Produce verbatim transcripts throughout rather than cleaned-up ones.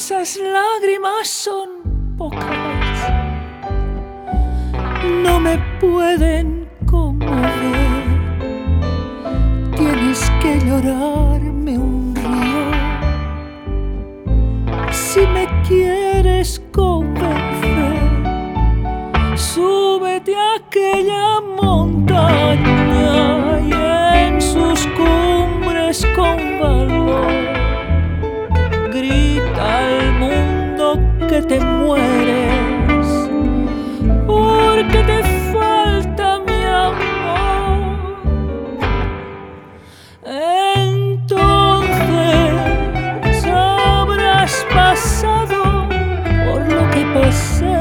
esas lágrimas son pocas, no me pueden conmover. Tienes que llorarme un río si me quieres convencer. Súbete a aquella montaña y en sus cumbres con valor grita al mundo que te mueres porque te falta mi amor. Entonces habrás pasado por lo que pasé.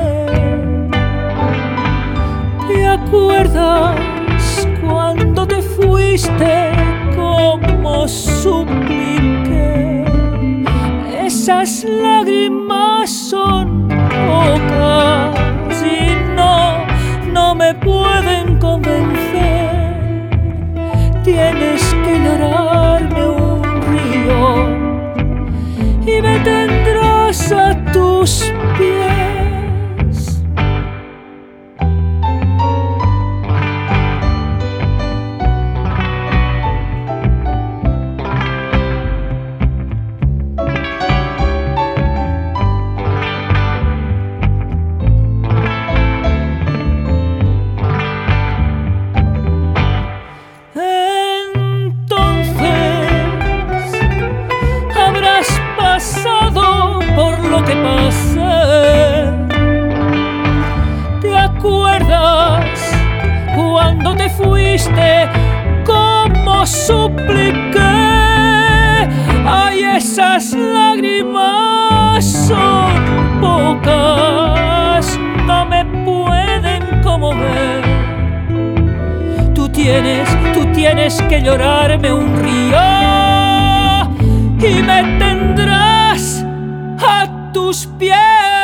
¿Te acuerdas cuando te fuiste como supliqué? Esas lágrimas son pocas y no, no me pueden convencer. Tienes que llorarme un río y me tendrás a tus pies. Por lo que pasé, ¿te acuerdas cuando te fuiste como supliqué? Ay, esas lágrimas son pocas, no me pueden conmover. Tú tienes, tú tienes que llorarme un río y me tendrás a tus pies.